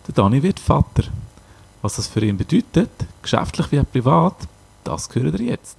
Der Dani wird Vater. Was das für ihn bedeutet, geschäftlich wie auch privat, das hört ihr jetzt.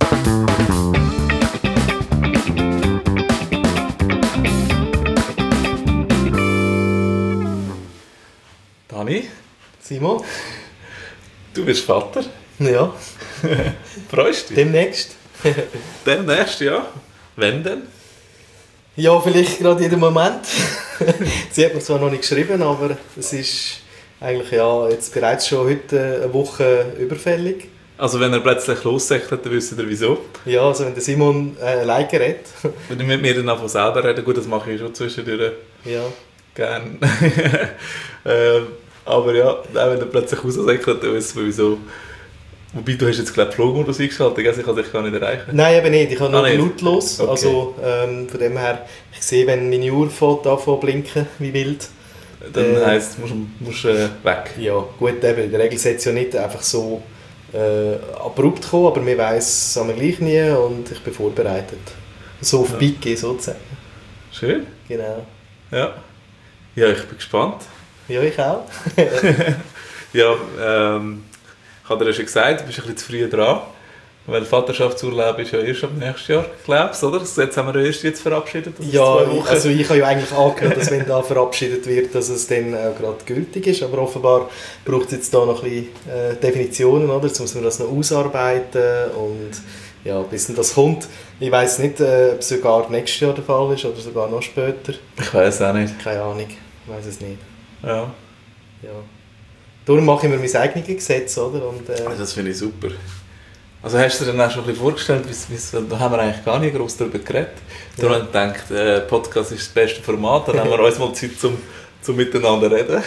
Dani? Simon? Du bist Vater? Ja. Freust du dich? Demnächst. Demnächst, ja. Wann denn? Ja, vielleicht gerade jeden Moment. Sie hat mir zwar noch nicht geschrieben, aber es ist eigentlich jetzt bereits schon heute eine Woche überfällig. Also wenn er plötzlich lossegt, dann wisst ihr wieso. Ja, also wenn der Simon alleine redet. Wenn ich mit mir dann einfach selber reden, gut, das mache ich schon zwischendurch. Ja. Gerne. Aber ja, auch wenn er plötzlich raussäckelt, dann wissen wir wieso. Wobei, du hast jetzt glaube ich Flugmodus eingeschaltet, ich kann dich gar nicht erreichen. Nein, eben nicht, ich habe nur nicht. lautlos. Okay. Also von dem her, ich sehe, wenn meine Uhr anfängt zu blinken, wie wild. Dann heisst es, musst weg. Ja, gut, eben, in der Regel sollte es ja nicht einfach so abrupt kommen, aber wir weiss es gleich nie und ich bin vorbereitet. So auf Pike sozusagen. Schön. Genau. Ja. Ja, ich bin gespannt. Ja, ich auch. Ja, ich habe dir ja schon gesagt, du bist ein bisschen zu früh dran. Weil Vaterschaftsurlaub ist ja erst ab nächstes Jahr, glaubst du, oder? Jetzt haben wir ja erst jetzt verabschiedet. Ja, also ich habe ja eigentlich angehört, dass wenn da verabschiedet wird, dass es dann auch gerade gültig ist. Aber offenbar braucht es jetzt da noch ein bisschen Definitionen, oder? Jetzt muss man das noch ausarbeiten und ja, bis dann das kommt. Ich weiss nicht, ob es sogar nächstes Jahr der Fall ist oder sogar noch später. Ich weiss auch nicht. Keine Ahnung, ich weiss es nicht. Ja. Ja. Darum mache ich mir mein eigenes Gesetz, oder? Und, das finde ich super. Also hast du dir dann auch schon ein bisschen vorgestellt, da haben wir eigentlich gar nicht groß darüber geredet. Darum habe ich gedacht, Podcast ist das beste Format, dann haben wir uns mal Zeit zum Miteinander reden.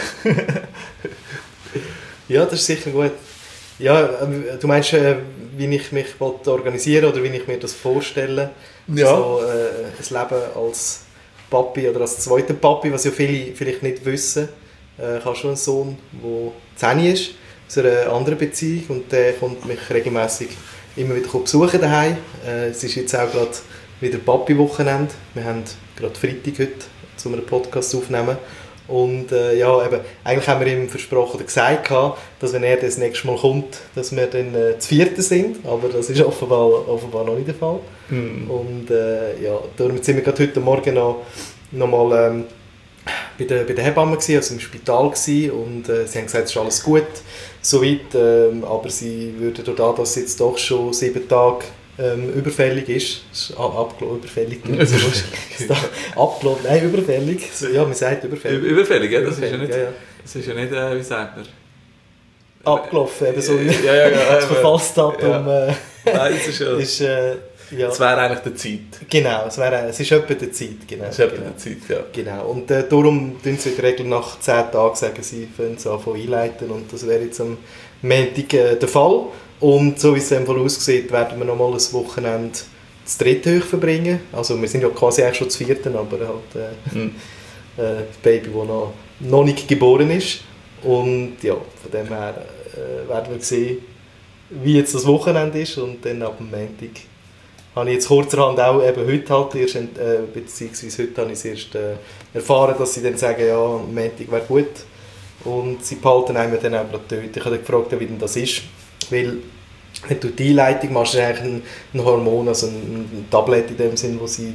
Ja, das ist sicher gut. Ja, du meinst, wie ich mich organisieren oder wie ich mir das vorstelle? Ja. So, ein Leben als Papi oder als zweiter Papi, was ja viele vielleicht nicht wissen. Ich habe schon einen Sohn, der 10 ist, aus einer anderen Beziehung und der kommt mich regelmäßig immer wieder besuchen daheim. Es ist jetzt auch gerade wieder Papi-Wochenende. Wir haben gerade Freitag heute, um einen Podcast aufnehmen. Und ja, eben, eigentlich haben wir ihm versprochen oder gesagt, dass wenn er das nächste Mal kommt, dass wir dann zu vierten sind. Aber das ist offenbar noch nicht der Fall. Und ja, darum sind wir gerade heute Morgen noch mal bei der Hebamme gewesen, also im Spital gewesen, und sie haben gesagt, es ist alles gut soweit, aber sie würden dadurch, dass es jetzt doch schon 7 Tage überfällig ist überfällig, abgelaufen, nein, überfällig, ja, man sagt überfällig. Überfällig, ja, das überfällig, ist ja nicht, wie sagt man? Abgelaufen, eben so das Verfallsdatum. Ja. Nein, es ist ja... Ja. Es wäre eigentlich der Zeit. Genau, es ist etwa der Zeit. Genau, es ist etwa der Zeit, ja. Genau. Und darum tun sie in der Regel nach 10 Tagen sagen, sie fangen es an einleiten und das wäre jetzt am Montag der Fall. Und so wie es dann aussieht, werden wir noch mal ein Wochenende das dritte hoch verbringen. Also wir sind ja quasi eigentlich schon das vierte, aber halt das Baby, das noch nicht geboren ist. Und ja, von dem her werden wir sehen, wie jetzt das Wochenende ist und dann ab dem Montag habe ich jetzt kurzerhand auch eben heute halt erst, beziehungsweise heute habe ich es erst erfahren, dass sie dann sagen, ja, am Montag wäre gut. Und sie behalten einem dann auch dort. Ich habe gefragt, wie denn das ist, weil wenn du die Einleitung machst, ist eigentlich ein Hormon, also ein Tablet in dem Sinn, wo sie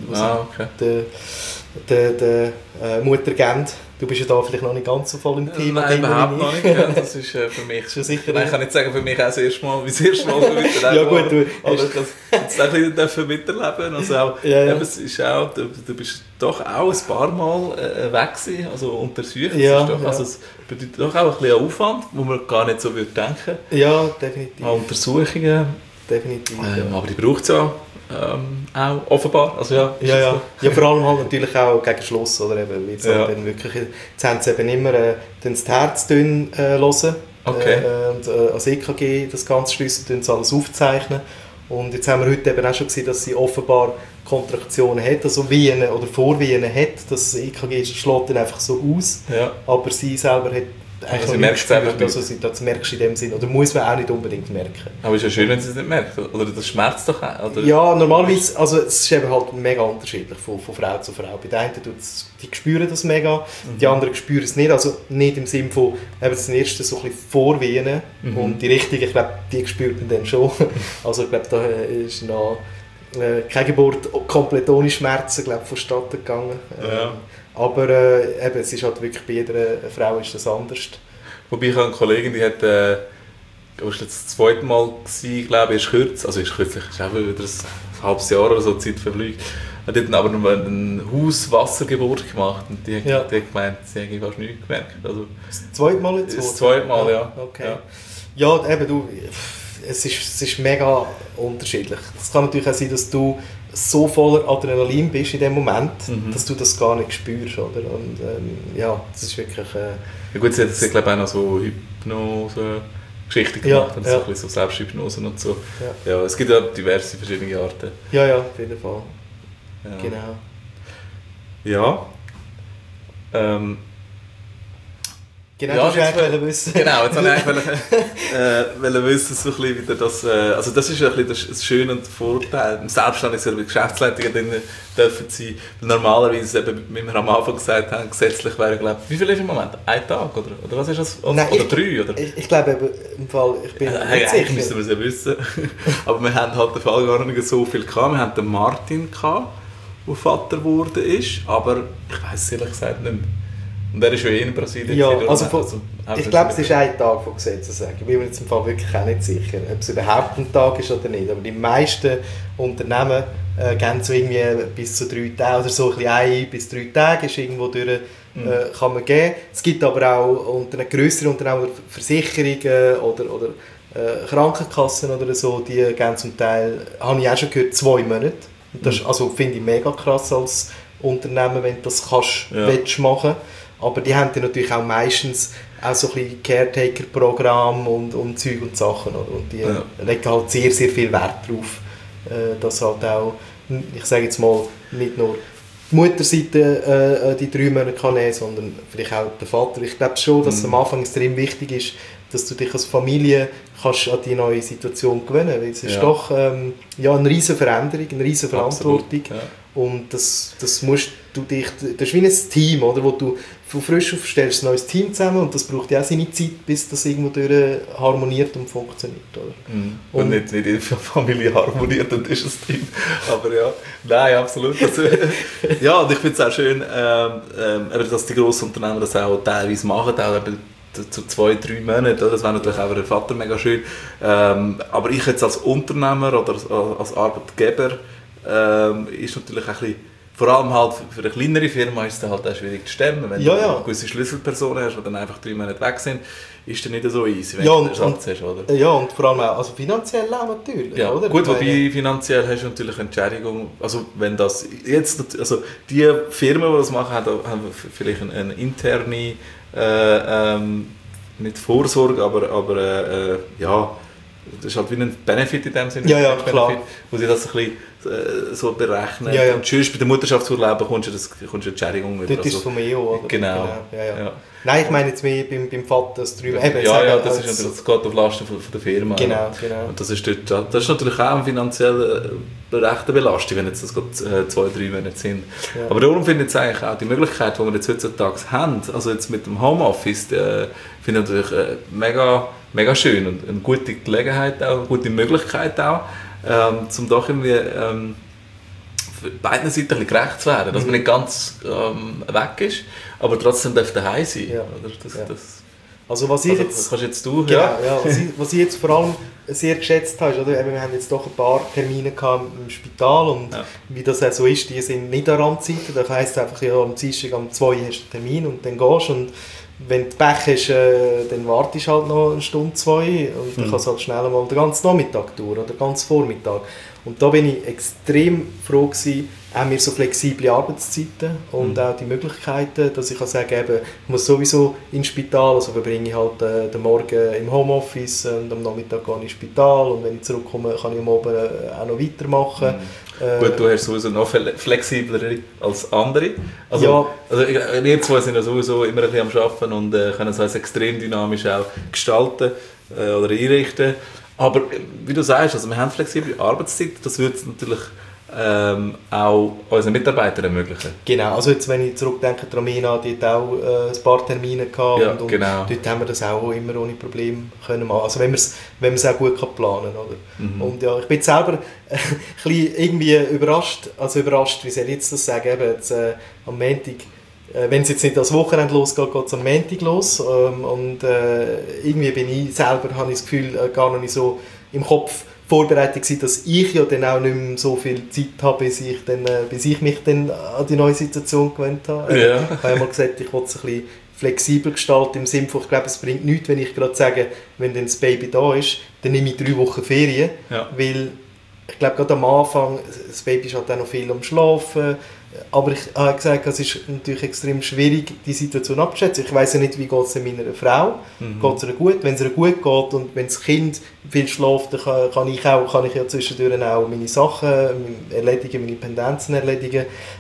der Mutter geben. Du bist ja da vielleicht noch nicht ganz so voll im Thema. Nein, überhaupt noch nicht. Ja, das ist für mich... Schon sicher. Nein, ich kann nicht sagen, für mich auch das erste Mal, wie das erste Mal miterleben. Ja gut, du... Aber ich kann es auch ein bisschen miterleben. Also auch, ja. Eben, es ist auch, du bist doch auch ein paar Mal weg gewesen, also untersucht. Ja, doch, also es bedeutet doch auch ein bisschen Aufwand, wo man gar nicht so würde denken. Ja, definitiv. Untersuchungen. Definitiv. Aber die braucht es ja auch offenbar. Also, ja, vor allem halt natürlich auch gegen Schluss, oder eben, jetzt dann wirklich, jetzt haben sie eben immer das Herz hören. Okay. Und als EKG das Ganze schliessen, sie alles aufzeichnen. Und jetzt haben wir heute eben auch schon gesehen, dass sie offenbar Kontraktionen hat, also Venen oder Vorvenen hat. Das EKG schlägt dann einfach so aus. Ja. Aber sie selber hat eigentlich Sie noch nie merkt es einfach gespürt. Also das merkst du in dem Sinn. Oder muss man auch nicht unbedingt merken. Aber es ist ja schön, wenn sie es nicht merkt. Oder das schmerzt doch auch. Oder? Ja, normalerweise, also es ist eben halt mega unterschiedlich von Frau zu Frau. Bei den einen die spüren das mega, die anderen spüren es nicht. Also nicht im Sinne von, eben das erste so ein bisschen Vorwehen und die richtigen, ich glaube, die spürt man dann schon. Also ich glaube, da ist noch keine Geburt komplett ohne Schmerzen, glaube ich, vonstatten gegangen. Ja. Aber eben, es ist halt wirklich bei jeder Frau ist das anders. Wobei ich habe eine Kollegin, die hat, das war das zweite Mal, glaube ich, ist kürzlich, ist auch wieder ein halbes Jahr oder so Zeit verfliegt. Hat dann aber eine Hauswassergeburt gemacht und die hat gemeint, sie hätte fast nichts gemerkt. Also, Das zweite Mal jetzt? das zweite Mal, ja. Okay. Ja, eben du, es ist mega unterschiedlich. Es kann natürlich auch sein, dass du so voller Adrenalin bist in dem Moment, dass du das gar nicht spürst, oder? Und ja, das ist wirklich... Ja gut, sie hat glaube ich auch noch so Hypnose-Geschichten gemacht, und so ein bisschen so Selbsthypnose und so. Ja, es gibt ja diverse verschiedene Arten. Ja, auf jeden Fall. Ja. Genau. Ja. Genau, ja, das wollte ich wissen. Genau, jetzt wollte ich eigentlich wissen, so ein bisschen wieder das, also das ist ein bisschen das Schöne und der Vorteil, selbstständig bei Geschäftsleitungen drin dürfen sein, weil normalerweise, eben, wie wir am Anfang gesagt haben, gesetzlich wäre, glaube ich, wie viel ist im Moment? Ein Tag, oder was ist das? Nein, oder 3, oder? Ich glaube eben, im Fall, ich bin nicht Eigentlich sicher. müssen wir es ja wissen, aber wir haben halt den Fall gar nicht so viel gehabt, wir hatten den Martin gehabt, der Vater geworden ist, aber ich weiss es ehrlich gesagt nicht mehr. Und er ist ja in Brasilien. Ja, ich glaube, es ist ein Tag von Gesetzessagen. Ich bin mir jetzt im Fall wirklich auch nicht sicher, ob es überhaupt ein Tag ist oder nicht. Aber die meisten Unternehmen gehen so irgendwie bis zu 3 Tage oder so, ein 1 bis 3 Tage ist irgendwo durch, kann man geben. Es gibt aber auch unter einem grösseren Unternehmen Versicherungen oder Krankenkassen oder so, die geben zum Teil, habe ich auch schon gehört, 2 Monate. Und das also, finde ich mega krass als Unternehmen, wenn du das willst machen. Aber die haben dann natürlich auch meistens auch so ein bisschen Caretaker-Programm und Zeug und Sachen. Oder? Und die legen halt sehr, sehr viel Wert darauf, dass halt auch, ich sage jetzt mal, nicht nur die Mutterseite die 3 Monate kann nehmen, sondern vielleicht auch der Vater. Ich glaube schon, dass es am Anfang extrem wichtig ist, dass du dich als Familie kannst an die neue Situation gewöhnen kannst. Weil es ist doch eine riesige Veränderung, eine riesige Verantwortung. Ja. Und das musst du dich, das ist wie ein Team, oder, wo du von frisch auf stellst ein neues Team zusammen und das braucht ja auch seine Zeit, bis das irgendwo durch harmoniert und funktioniert. Oder? Und nicht in der Familie harmoniert und ist ein Team. Aber ja, nein, absolut. Also, ja, und ich finde es auch schön, dass die grossen Unternehmen das auch teilweise machen, auch zu 2-3 Monaten. Das wäre natürlich auch für den Vater mega schön. Aber ich jetzt als Unternehmer oder als Arbeitgeber ist natürlich ein bisschen, vor allem halt für eine kleinere Firma ist es halt auch schwierig zu stemmen. Wenn du gewisse Schlüsselpersonen hast, die dann einfach 3 Monate weg sind, ist das nicht so easy, wenn du einen Ersatz hast, oder? Ja, und vor allem auch also finanziell auch natürlich, ja, oder? Gut, wobei finanziell hast du natürlich eine Entschädigung, also wenn das jetzt, also die Firmen, die das machen, haben vielleicht eine interne nicht Vorsorge, aber ja, das ist halt wie ein Benefit in dem Sinne. Ja, klar. Benefit, wo sie das ein bisschen so berechnen. Ja. Und sonst bei der Mutterschaftsurlaub bekommst du eine Entschädigung über. Das ist vom EO, oder? Genau. Ja. Nein, ich meine jetzt mehr beim Vater, das drüber. Das ist natürlich, das geht auf Lasten von der Firma. Genau. Und das ist natürlich auch eine finanzielle rechte Belastung, wenn jetzt das 2-3 Monate sind. Ja. Aber darum finde ich jetzt eigentlich auch die Möglichkeit, die wir jetzt heutzutage haben, also jetzt mit dem Homeoffice, finde ich natürlich mega schön und eine gute Gelegenheit auch, eine gute Möglichkeit auch, um doch irgendwie beiden Seiten ein bisschen gerecht zu werden, dass man nicht ganz weg ist, aber trotzdem darf daheim sein. Ja. Oder? Also was ich jetzt... Kannst jetzt du, was ich jetzt vor allem sehr geschätzt habe, ist, oder? Wir haben jetzt doch ein paar Termine gehabt im Spital und wie das auch so ist, die sind nicht an Randzeiten. Das heisst einfach, ja, am Dienstag um 2 hast du einen Termin und dann gehst du. Und wenn du Pech hast, dann wartest du halt noch eine Stunde, 2 und dann kannst du halt schnell mal den ganzen Nachmittag durch oder den ganzen Vormittag. Und da bin ich extrem froh gewesen, haben wir so flexible Arbeitszeiten und auch die Möglichkeiten, dass ich kann sagen, eben, ich muss sowieso ins Spital, also verbringe ich halt den Morgen im Homeoffice und am Nachmittag gehe ich ins Spital und wenn ich zurückkomme, kann ich am Abend auch noch weitermachen. Gut, du hast sowieso noch flexibler als andere. Also, Ja. also wir zwei sind ja sowieso immer ein bisschen am Arbeiten und können es also extrem dynamisch auch gestalten oder einrichten. Aber wie du sagst, also wir haben flexible Arbeitszeit, das würde es natürlich auch unseren Mitarbeitern ermöglichen. Genau, also jetzt, wenn ich zurückdenke, die Romina, die hat auch ein paar Termine gehabt Ja, und genau. dort haben wir das auch immer ohne Probleme können machen. Also wenn man es auch gut planen kann, oder? Und ja, ich bin jetzt selber ein bisschen irgendwie überrascht, wie soll ich jetzt das sagen, eben jetzt, am Montag, wenn es jetzt nicht als Wochenende losgeht, geht es am Montag los und irgendwie bin ich selber, habe ich das Gefühl, gar noch nicht so im Kopf vorbereitet gewesen, dass ich ja dann auch nicht mehr so viel Zeit habe, bis ich mich dann an die neue Situation gewöhnt habe. Ja. Ich habe ja mal gesagt, ich wollte es ein bisschen flexibel gestalten, im Sinne von, ich glaube, es bringt nichts, wenn ich gerade sage, wenn dann das Baby da ist, dann nehme ich 3 Wochen Ferien, Ja. weil ich glaube, gerade am Anfang, das Baby ist halt auch noch viel am Schlafen, aber ich habe gesagt, es ist natürlich extrem schwierig, die Situation abzuschätzen. Ich weiss ja nicht, wie geht es meiner Frau. Geht es ihr gut? Wenn es ihr gut geht und wenn das Kind viel schläft, dann kann ich ja zwischendurch auch meine Sachen erledigen, meine Pendenzen erledigen.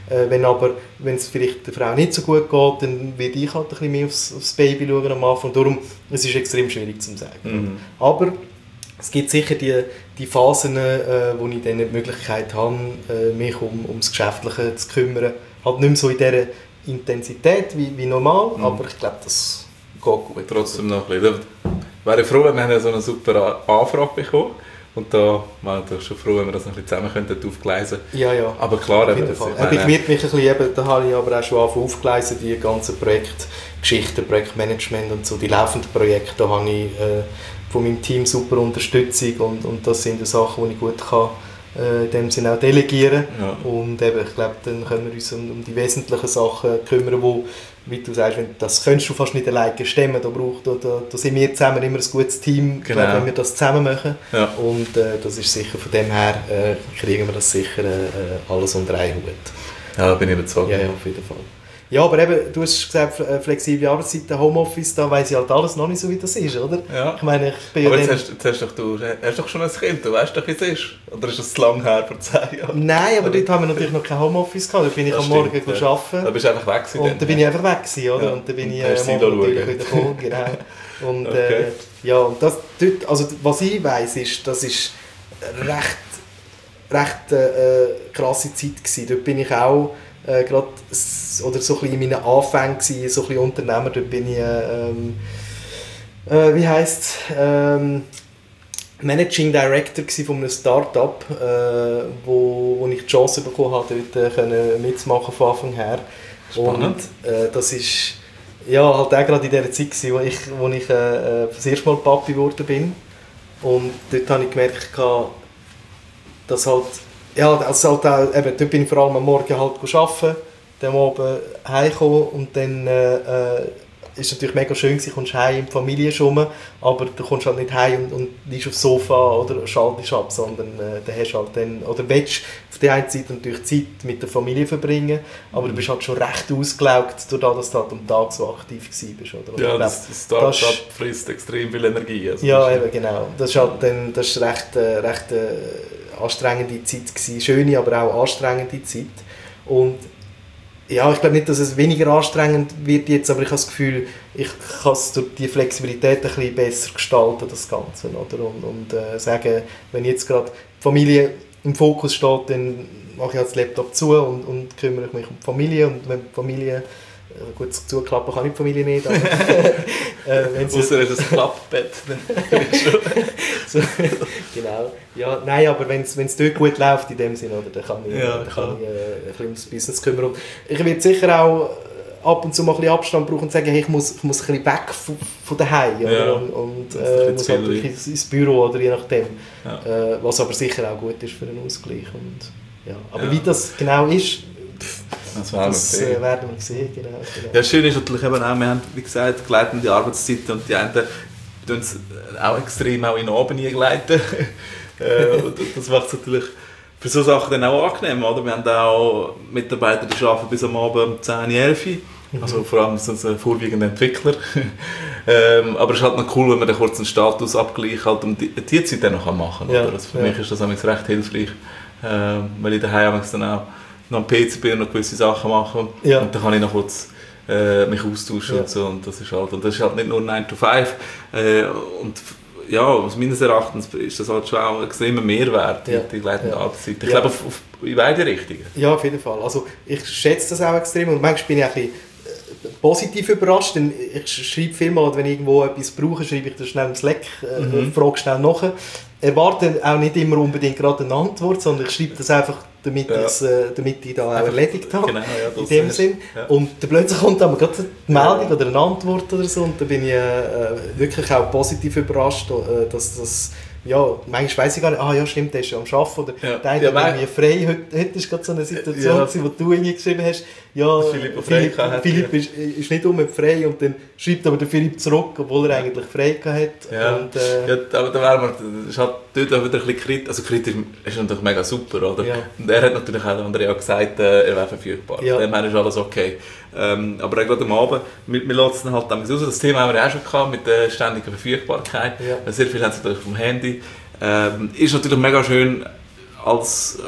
Wenn es vielleicht der Frau nicht so gut geht, dann werde ich halt ein bisschen mehr aufs Baby schauen am Anfang. Darum, es ist extrem schwierig zu sagen. Aber es gibt sicher die Phasen, wo ich dann die Möglichkeit habe, mich ums Geschäftliche zu kümmern. Halt nicht mehr so in dieser Intensität wie normal, aber ich glaube, das geht gut. Trotzdem noch ein bisschen. Wäre ich froh, wenn wir so eine super Anfrage bekommen. Und da wäre ich schon froh, wenn wir das noch ein bisschen zusammen könnten aufgleisen. Ja. Aber klar, auf jeden Fall. Ich werde mich ein bisschen, da habe ich aber auch schon aufgeleistet, die ganzen Projektgeschichten, Projektmanagement und so, die laufenden Projekte, da habe ich von meinem Team super Unterstützung und das sind die Sachen, die ich gut kann, in dem Sinne auch delegieren. Ja. Und eben, ich glaube, dann können wir uns um die wesentlichen Sachen kümmern, wo, wie du sagst, das könntest du fast nicht alleine stemmen, da sind wir zusammen immer ein gutes Team, Genau. glaub, wenn wir das zusammen machen. Ja. Und das ist sicher, von dem her kriegen wir das sicher alles unter einen Hut. Ja, bin ich überzeugt. Ja, auf jeden Fall. Ja, aber eben, du hast gesagt, flexible Arbeitszeiten, Homeoffice, da weiss ich halt alles noch nicht so, wie das ist, oder? Ja. Ich meine, ich bin Aber ja jetzt hast doch schon ein Kind, du weißt doch, wie es ist. Oder ist das zu lang her, vor 10 Jahren? Nein, aber dort haben wir natürlich noch kein Homeoffice gehabt, da bin ich Das am Morgen stimmt, ja. arbeiten. Da bist du einfach weg gewesen. Und da bin ich einfach weg gewesen, oder? Ja. Und dann bin ich Und hast morgen Silo natürlich schauen. wieder gekommen, genau. Und Okay. ja, und das dort, also was ich weiss, ist, das ist recht krasse Zeit gewesen. Dort bin ich auch gerade oder so ein bisschen in meinen Anfängen gewesen, so ein bisschen Unternehmer. Dort bin ich wie heisst Managing Director von einem Start-up, wo ich die Chance bekommen habe, dort mitzumachen von Anfang her. Spannend. Und das ist ja halt auch gerade in dieser Zeit gewesen, wo ich das erste Mal Papi geworden bin. Und dort habe ich gemerkt, dass halt, ja, also halt auch, eben, dort bin ich vor allem am Morgen halt arbeiten, dann am Abend heimgekommen und dann ist natürlich mega schön gewesen, kommst heim in die Familie schon, aber du kommst halt nicht heim und liegst aufs Sofa oder schaltest ab, sondern dann hast halt dann, oder willst auf der einen Seite natürlich Zeit mit der Familie verbringen, aber du bist halt schon recht ausgelaugt, dadurch, dass du halt am Tag so aktiv bist, oder? Und Ja, ich das glaub, Start-up frisst extrem viel Energie. Also ja, das eben, genau. Das ist halt dann, das ist recht anstrengende Zeit gewesen. Schöne, aber auch anstrengende Zeit. Und ja, ich glaube nicht, dass es weniger anstrengend wird jetzt, aber ich habe das Gefühl, ich kann es durch die Flexibilität ein bisschen besser gestalten, das Ganze, oder? Und sagen, wenn jetzt gerade die Familie im Fokus steht, dann mache ich halt das Laptop zu und kümmere mich um die Familie. Und wenn die Familie, gut, zuklappen kann ich die Familie nicht, aber wenn sie... Ausser es ein Klappbett. So, genau. Ja, nein, aber wenn es dort gut läuft in dem Sinne, oder, dann kann ich, Ja, ein bisschen ums Business kümmern. Und ich werde sicher auch ab und zu mal ein bisschen Abstand brauchen und sagen, hey, ich muss ein bisschen weg von daheim, oder? Ja, und das ist ein muss bisschen halt ins Büro, oder je nachdem. Ja. Was aber sicher auch gut ist für einen Ausgleich. Und, ja. Aber Ja. wie das genau ist, Das werden wir sehen. werden wir sehen. Genau. Ja, schön ist natürlich eben auch, wir haben, wie gesagt, gleitende Arbeitszeiten und die einen tun es auch extrem auch in den Abend gleiten. Und das macht es natürlich für solche Sachen dann auch angenehm, oder? Wir haben auch Mitarbeiter, die arbeiten bis am Abend um 10, 11 Uhr. Also vor allem sind es vorwiegend Entwickler. Aber es ist halt noch cool, wenn man dann kurz einen Statusabgleich halt um die Zeit dann noch machen kann. Ja, Oder? Also für ja. mich ist das recht hilfreich, weil ich daheim dann auch noch am PC bin und noch gewisse Sachen mache. Ja. Und dann kann ich noch kurz mich austauschen und so. Und das ist halt nicht nur 9 to 5. Und ja, aus meines Erachtens ist das halt schon auch ein extremer Mehrwert, die geleitete Arbeitszeit. Ich glaube, in beide Richtungen. Ja, auf jeden Fall. Also ich schätze das auch extrem und manchmal bin ich auch ein bisschen positiv überrascht, denn ich schreibe vielmal, wenn ich irgendwo etwas brauche, schreibe ich das schnell im Slack, frage schnell nach. Erwarte auch nicht immer unbedingt gerade eine Antwort, sondern ich schreibe das einfach, damit ich da auch erledigt habe. Genau, ja, in dem Sinn. Ja. Und dann plötzlich kommt dann gerade eine Meldung oder eine Antwort oder so und da bin ich wirklich auch positiv überrascht, dass das manchmal weiss ich gar nicht, ja stimmt, der ist ja am Arbeiten oder der eine hat irgendwie frei. Heute ist gerade so eine Situation, wo du irgendwie geschrieben hast, Philipp ist nicht frei und dann schreibt aber der Philipp zurück, obwohl er eigentlich frei hatte. Ja, und, aber da ist halt dort auch wieder ein bisschen kritisch, also kritisch ist natürlich mega super, oder? Ja. Und er hat natürlich auch Andrea gesagt, er wäre verfügbar. Ja. Dem ist alles okay. Aber gerade am Abend, wir lassen halt raus. Das Thema haben wir auch schon gehabt, mit der ständigen Verfügbarkeit. Ja. Sehr viele haben es natürlich vom Handy. Ist natürlich mega schön als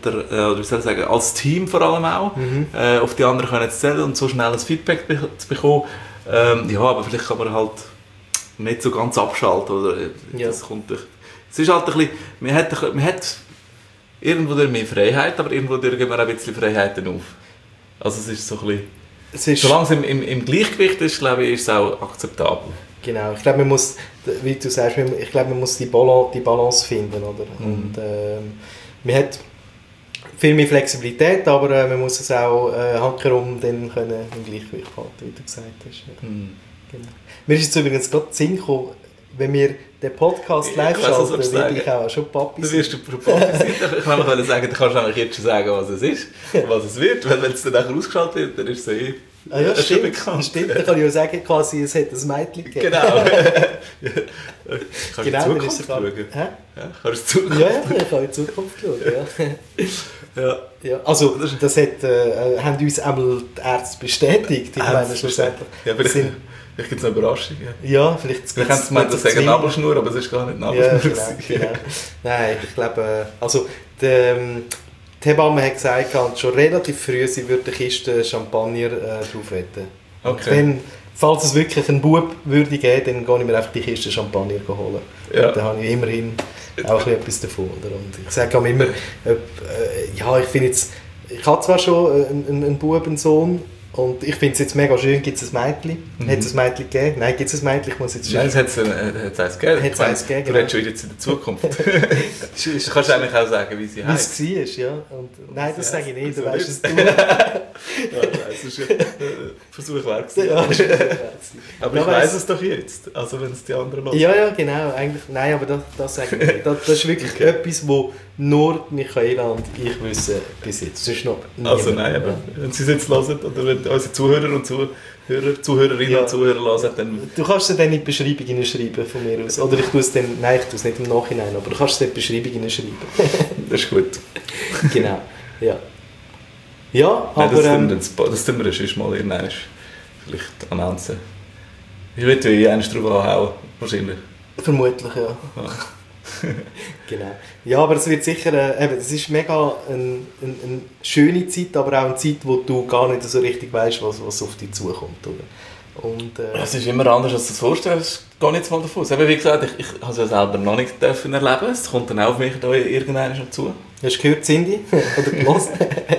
als Team vor allem auch, auf die anderen können zu zählen und so schnell ein Feedback zu bekommen. Aber vielleicht kann man halt nicht so ganz abschalten. Oder? Das kommt durch. Es ist halt ein bisschen, man hat irgendwo mehr Freiheit, aber irgendwo geben wir auch ein bisschen Freiheiten auf. Also es ist so ein bisschen, solange es im Gleichgewicht ist, glaube ich, ist es auch akzeptabel. Genau, ich glaube, man muss, wie du sagst, man muss die Balance finden, oder? Und man hat viel mehr Flexibilität, aber man muss es auch handherum dann können im Gleichgewicht halten, wie du gesagt hast. Ja. Genau. Mir ist jetzt übrigens gerade Sinn gekommen, wenn wir den Podcast live schalten, werde ich auch schon Papi sein. Du wirst schon Papi sein. Ich wollte sagen, du kannst nämlich jetzt schon sagen, was es ist, was es wird. Wenn es dann nachher ausgeschaltet wird, dann ist es stimmt, dann kann ich ja sagen, quasi, es hat ein Mädchen gegeben. Genau. Kannst du in Zukunft schauen? Kannst du in Zukunft schauen? Ich kann in Zukunft schauen, ja. Also, das haben uns einmal die Ärzte bestätigt. Ich meine, schlussendlich. Vielleicht gibt es eine Überraschung. Ja, vielleicht haben sie gemeint, das sagen Nabelschnur, aber es ist gar nicht Nabelschnur. Genau. Nein, ich glaube, also die Hebamme hat gesagt, schon relativ früh, sie würde eine Kiste Champagner drauf wetten. Okay. Falls es wirklich einen Bub würde geben, dann gehe ich mir einfach die Kiste Champagner holen. Ja. Dann habe ich immerhin auch etwas davon. Oder? Und ich sage auch immer, ich finde jetzt, ich habe zwar schon einen Bubensohn, und ich finde es jetzt mega schön, gibt es ein Mädchen? Hat es ein Mädchen gegeben? Nein, gibt es ein Mädchen? Ich muss jetzt Nein, es hat es gegeben. Du redest schon jetzt in der Zukunft. Du kannst eigentlich auch sagen, wie sie heißt. Wie es war, ja. Und, nein, das sage ich nicht, du weißt es du. Das war ein Versuch wert. Ja, aber ich weiss es doch jetzt, also wenn es die anderen hören. Ja, genau. Eigentlich, nein, aber das sage ich nicht. Das ist wirklich etwas, wo nur Michaela und ich wissen bis jetzt. Sonst noch niemand. Also nein, aber wenn sie es jetzt hören, oder wenn unsere Zuhörer und Zuhörerinnen und Zuhörer hören, dann... Du kannst es dann in die Beschreibung hineinschreiben von mir aus. Oder ich tue es dann... Nein, ich tue es nicht im Nachhinein, aber du kannst es in die Beschreibung hineinschreiben. Das ist gut. Genau, ja. Ja, nein, aber... Das tun wir sonst mal irgendwann vielleicht announcen. Ich würde ja eines drauf anhauen, wahrscheinlich. Vermutlich, ja. Genau. Ja, aber es wird sicher, es ist mega eine schöne Zeit, aber auch eine Zeit, wo du gar nicht so richtig weißt, was auf dich zukommt. Oder? Und, es ist immer anders, als du es vorstellst. Ich gehe jetzt mal davon aus. Wie gesagt, ich habe es ja selber noch nicht erleben. Es kommt dann auch auf mich da irgendwann schon zu. Hast du gehört, Cindy? Oder gehört?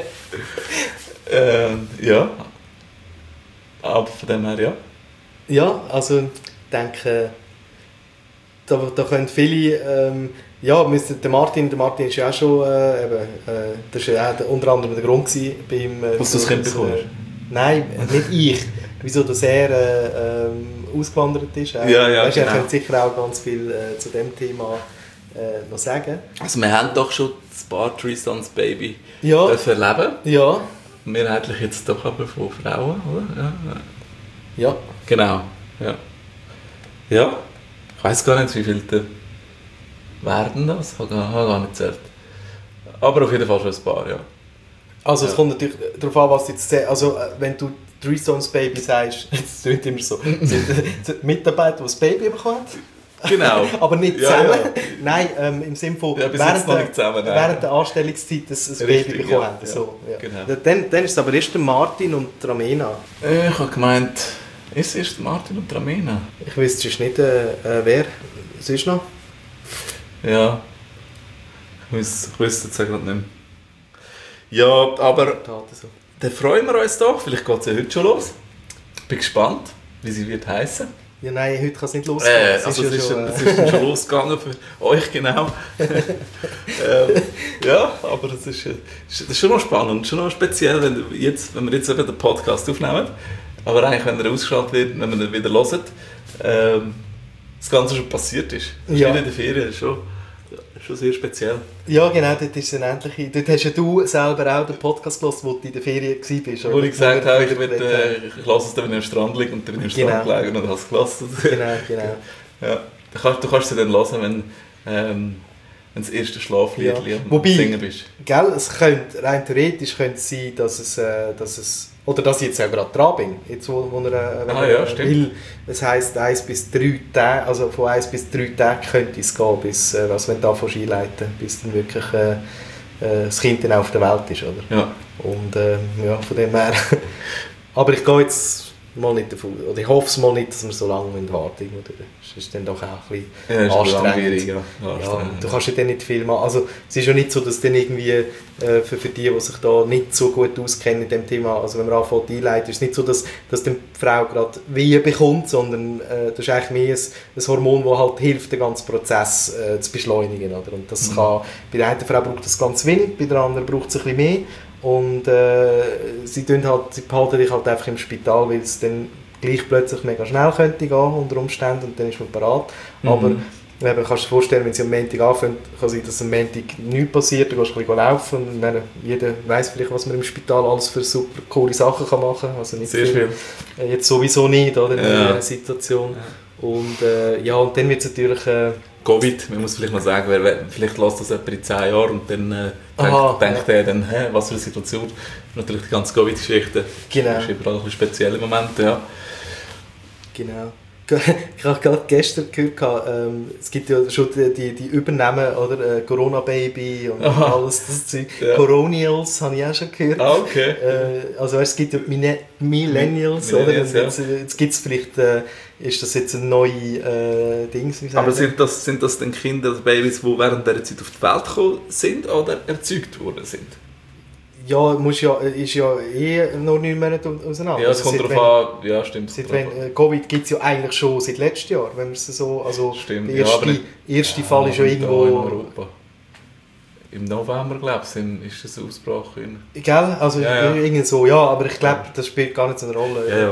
Ja. Aber von dem her, ja. Ja, also ich denke... Da können viele, der Martin ist ja auch schon, das war ja unter anderem der Grund beim... Was du das Kind bekommen hast? Nein, nicht ich. Wieso, dass er ausgewandert ist. Ja, weißt, genau. Er könnte sicher auch ganz viel zu dem Thema noch sagen. Also wir haben doch schon das paar Tristans Baby erleben. Ja. Mehrheitlich jetzt doch aber von Frauen, oder? Ja. Genau, ja. Ich weiss gar nicht, wie viele werden das. Ich habe gar nicht gezählt. Aber auf jeden Fall schon ein paar, ja. Also es kommt natürlich darauf an, was du jetzt sagst. Also wenn du Three Stones Baby sagst, das klingt immer so, sind Mitarbeiter, die das Baby bekommen? Genau. Aber nicht Ja, zusammen. ja. Nein, im Sinne von Ja, bis jetzt noch nicht zusammen, nein. während der Anstellungszeit ein Baby bekommen ja, haben. ja, So, ja. genau. Dann ist es aber erst der Martin und die Ramena. Ich habe gemeint, ist es erst Martin und Ramena? Ich wüsste sonst nicht, wer sonst noch. Ja. Ich wüsste jetzt gerade nicht mehr. Ja, aber So. dann freuen wir uns doch. Vielleicht geht es ja heute schon los. Bin gespannt, wie sie wird heißen. Ja, nein, heute kann es nicht losgehen. Es ist schon losgegangen für euch, genau. Ja, aber das ist schon noch spannend, schon noch speziell, wenn wir jetzt eben den Podcast aufnehmen. Aber eigentlich, wenn er ausgestrahlt wird, wenn wir ihn wieder hören, das Ganze schon passiert ist. Das ist Ja. wieder in der Ferien, schon sehr speziell. Ja, genau, dort ist es endlich. Dort hast ja du selber auch den Podcast gehört, wo du in der Ferien warst. Wo ich gesagt habe, ich lasse es dann, wenn ich am Strand liege und dann bin ich am Strand gelegen und habe es gelassen. Genau. Ja. Du kannst sie dann hören, wenn das erste Schlaflied am Singen bist. Gell, rein theoretisch könnte es sein, dass es oder dass ich jetzt auch gerade dran bin, jetzt wo er stimmt. will. Das heisst 1 bis 3 Tage, also von 1 bis 3 Tagen könnte es gehen, bis, also wenn du anfängst einleiten, bis dann wirklich das Kind dann auch auf der Welt ist, oder? Ja. Und ja, von dem her. Aber ich gehe jetzt mal nicht davon, oder ich hoffe es mal nicht, dass wir so lange warten müssen, oder? Das ist dann doch auch ein bisschen anstrengend. Ja, du kannst ja dann nicht viel machen. Also es ist ja nicht so, dass dann irgendwie für die sich da nicht so gut auskennen in dem Thema, also wenn man anfängt einleiten, ist es nicht so, dass die Frau gerade Wehen bekommt, sondern das ist eigentlich mehr ein Hormon, das halt hilft, den ganzen Prozess zu beschleunigen, oder? Und das kann, bei der einen Frau braucht das ganz wenig, bei der anderen braucht es ein bisschen mehr. Und sie behalten dich halt einfach im Spital, weil es dann gleich plötzlich mega schnell könnte gehen unter Umständen und dann ist man parat. Aber eben, kannst du dir vorstellen, wenn sie am Montag anfängt, kann sein, dass am Montag nichts passiert, dann gehst du ein bisschen laufen und jeder weiss vielleicht, was man im Spital alles für super coole Sachen machen kann. Also nicht sehr viel. Jetzt sowieso nicht, oder, in dieser Situation. Ja. Und und dann wird es natürlich... Covid, man muss vielleicht mal sagen, vielleicht lässt das jemand in 10 Jahren und dann denkt er dann, was für eine Situation. Natürlich die ganze Covid-Geschichte ist überall ein bisschen speziell im Moment, ja. Genau. Ich habe gerade gestern gehört, es gibt ja schon die Übernahmen, oder? Corona-Baby und alles das Zeug. Ja. Coronials habe ich auch schon gehört. Ah, okay. Also es gibt ja Millennials, oder? Jetzt gibt es vielleicht, ist das jetzt ein neues Ding? Aber sind das denn Kinder, Babys, die während dieser Zeit auf die Welt gekommen sind oder erzeugt worden sind? Ja, ist ja noch 9 Monate auseinander. Ja, es kommt darauf an. Ja, stimmt. Covid gibt es ja eigentlich schon seit letztem Jahr, wenn man es so... Also stimmt. Der erste Fall ist ja irgendwo... in Europa. Im November, glaube ich, ist das ausgebrochen. Gell? Also irgendwie so, ja, aber ich glaube, das spielt gar nicht so eine Rolle. Ja. Ob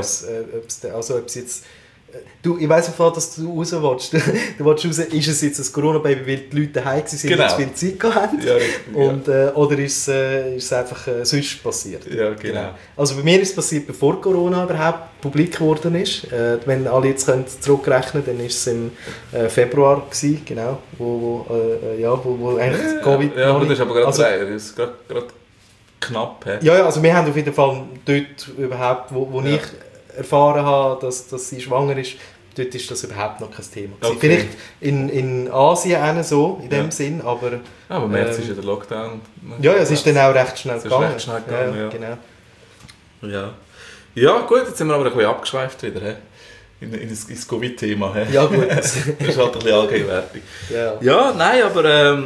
es jetzt... Ich weiss einfach, dass du raus willst. Du willst raus, ist es jetzt ein Corona-Baby, weil die Leute daheim waren und zu viel Zeit hatten? Ja, richtig, und, oder ist es einfach sonst passiert? Ja, genau. Also bei mir ist es passiert, bevor Corona überhaupt publik geworden ist. Wenn alle jetzt zurückrechnen können, dann war es im Februar gewesen, genau, wo eigentlich Covid... Ja, aber das ist aber gerade knapp. He? Ja, also wir haben auf jeden Fall dort überhaupt, wo ich erfahren habe, dass sie schwanger ist, dort ist das überhaupt noch kein Thema. Okay. Vielleicht in Asien auch so, in dem Sinn, aber... Aber März ist ja der Lockdown. Ja, es ist dann auch recht schnell gegangen. Genau. Ja, gut, jetzt sind wir aber ein bisschen abgeschweift wieder, ins Covid-Thema. Ja, gut. Das ist halt ein bisschen allgegenwärtig. Ja, nein, aber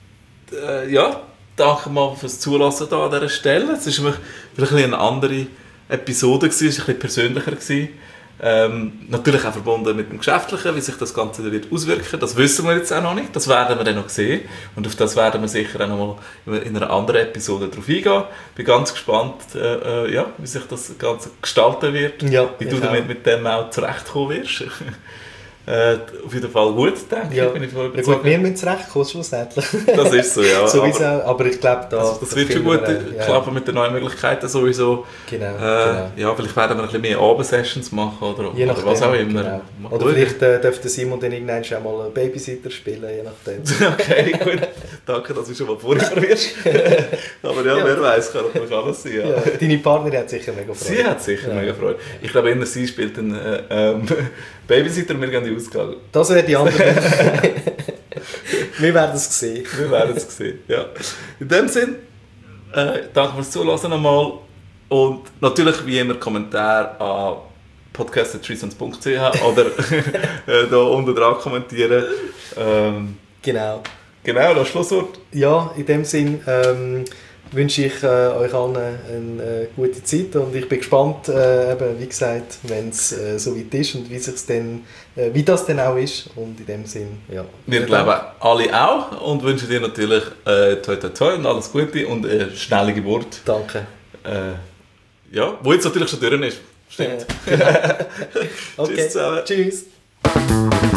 danke mal fürs Zulassen da an dieser Stelle. Es war vielleicht eine andere Episode, es war ein bisschen persönlicher. Natürlich auch verbunden mit dem Geschäftlichen, wie sich das Ganze wird auswirken. Das wissen wir jetzt auch noch nicht, das werden wir dann noch sehen. Und auf das werden wir sicher auch noch mal in einer anderen Episode drauf eingehen. Ich bin ganz gespannt, wie sich das Ganze gestalten wird, wie du damit mit dem auch zurechtkommen wirst. Auf jeden Fall gut, denke ich. Bin ich voll überzeugt. Ja gut, wir müssen zurechtkommen, schlussendlich. Das ist so, ja. Sowieso, aber ich glaube, das wird schon gut klappen mit den neuen Möglichkeiten sowieso. Genau. Ja, vielleicht werden wir ein bisschen mehr Abendsessions machen oder was auch immer. Genau. Oder vielleicht dürfte Simon dann irgendwann schon mal einen Babysitter spielen, je nachdem. Okay, gut. Danke, dass du schon mal vorüberwirst. Aber wer weiß, kann natürlich alles sein. Ja. Deine Partnerin hat sicher mega Freude. Sie hat sicher mega Freude. Ich glaube, sie spielt dann Babysitter, wir gehen in den Ausgang. Das wäre die andere. Wir werden es sehen. Wir werden es sehen, ja. In dem Sinn, danke fürs Zuhören nochmal. Und natürlich wie immer Kommentare an podcast@treasons.ch oder da unten dran kommentieren. Genau. Genau, das Schlusswort. Ja, in dem Sinn wünsche ich euch allen eine gute Zeit und ich bin gespannt, eben, wie gesagt, wenn es so weit ist und wie das dann auch ist. Und in dem Sinn, ja. Wir glauben alle auch und wünschen dir natürlich toi toi toi und alles Gute und eine schnelle Geburt. Danke. Ja, wo jetzt natürlich schon drin ist. Stimmt. Okay. Tschüss zusammen. Tschüss.